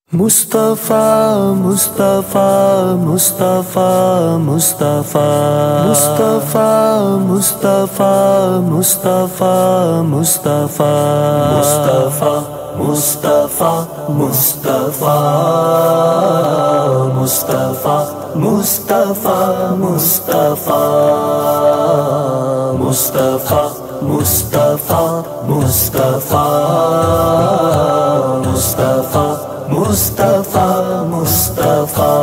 مصطفیٰ مصطفیٰ مصطفیٰ مصطفیٰ مصطفیٰ مصطفیٰ مصطفیٰ مصطفیٰ مصطفیٰ مصطفیٰ مصطفیٰ مصطفیٰ مصطفیٰ مصطفیٰ مصطفیٰ مصطفیٰ مصطفیٰ مصطفیٰ مصطفیٰ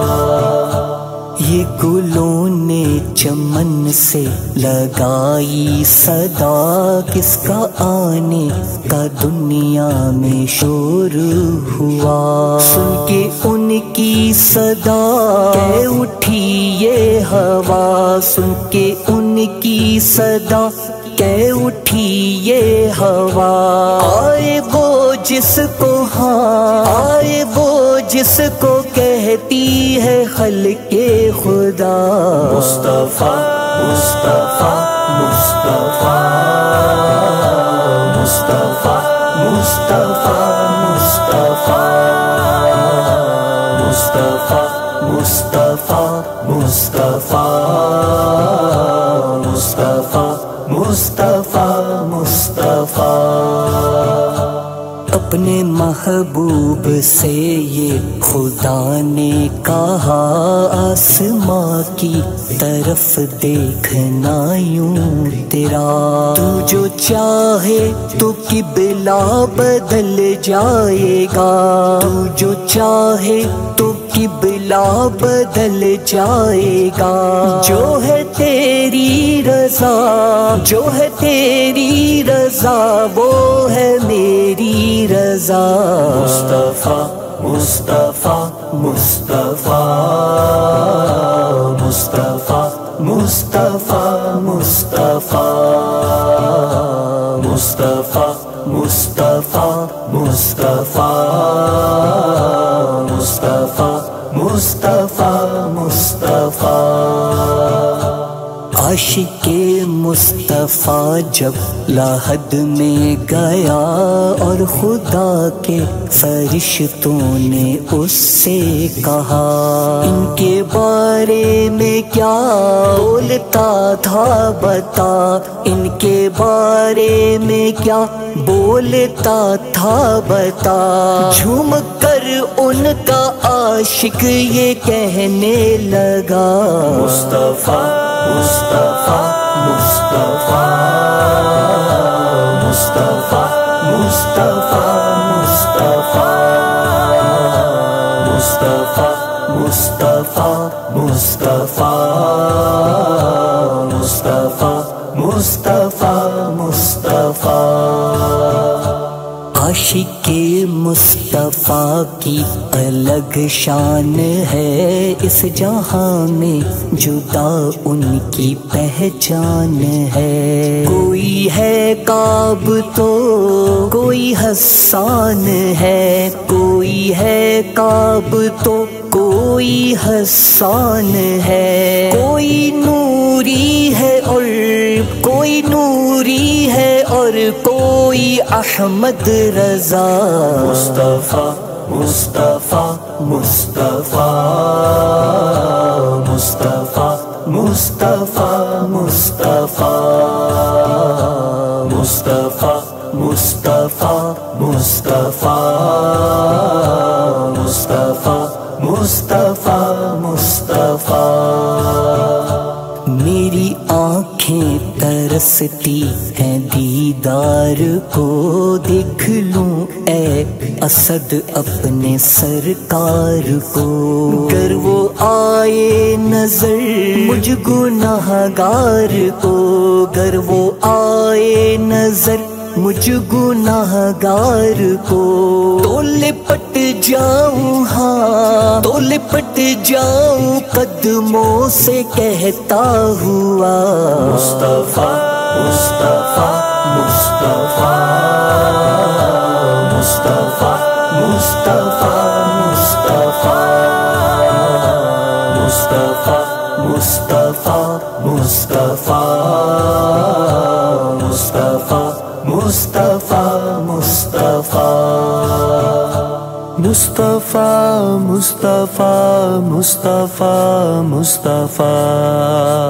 یہ گلوں نے چمن سے لگائی صدا، کس کا آنے کا دنیا میں شور ہوا، سن کے ان کی صدا کہ اٹھی یہ ہوا، سن کے ان کی صدا کہ اٹھی یہ ہوا، آئے وہ جس کو آئے وہ جس کو کہتی ہے خلق خدا، مصطفیٰ مصطفیٰ مصطفیٰ مصطفیٰ مصطفیٰ مصطفیٰ مصطفیٰ مصطفیٰ مصطفیٰ مصطفیٰ مصطفیٰ اپنے محبوب سے یہ خدا نے کہا، آسماں کی طرف دیکھنا یوں تیرا، تو جو چاہے تو قبلہ بدل جائے گا، تو جو چاہے تو قبلہ بدل جائے گا، جو ہے تیری رضا، جو ہے تیری رضا وہ ہے میری رضا، مصطفیٰ مصطفیٰ مصطفیٰ مصطفیٰ مصطفیٰ مصطفیٰ مصطفیٰ مصطفیٰ مصطفیٰ مصطفیٰ مصطفیٰ مصطفیٰ عاشق مصطفیٰ جب لحد میں گیا اور خدا کے فرشتوں نے اس سے کہا، ان کے بارے میں کیا بولتا تھا بتا، ان کے بارے میں کیا بولتا تھا بتا، جھوم کر ان کا عاشق یہ کہنے لگا، مصطفیٰ مصطفیٰ مصطفیٰ مصطفیٰ مصطفیٰ مصطفیٰ مصطفیٰ مصطفیٰ مصطفیٰ مصطفیٰ مصطفیٰ عاشق مصطفیٰ کی الگ شان ہے، اس جہاں میں جدا ان کی پہچان ہے، کوئی ہے کعب تو کوئی حسان ہے، کوئی ہے کعب تو کوئی حسان ہے، کوئی نوری ہے اور کوئی نوری ہے اور کوئی احمد رضا، مصطفیٰ مصطفیٰ مصطفیٰ مصطفیٰ مصطفیٰ مصطفیٰ مصطفیٰ مصطفیٰ مصطفیٰ مصطفیٰ مصطفیٰ مصطفیٰ میری آنکھیں ترستی ہیں دیدار کو دیکھ لوں اے اسد اپنے سرکار کو، گر وہ آئے نظر مجھ گناہگار کو، گر وہ آئے نظر مجھ گناہگار کو، تو لپٹ جاؤں ہاں تو لپٹ جاؤں قدموں سے کہتا ہوا، مصطفیٰ مصطفیٰ مصطفیٰ مصطفیٰ مصطفیٰ مصطفیٰ مصطفیٰ مصطفیٰ مصطفیٰ مصطفیٰ مصطفیٰ مصطفیٰ مصطفیٰ مصطفیٰ مصطفیٰ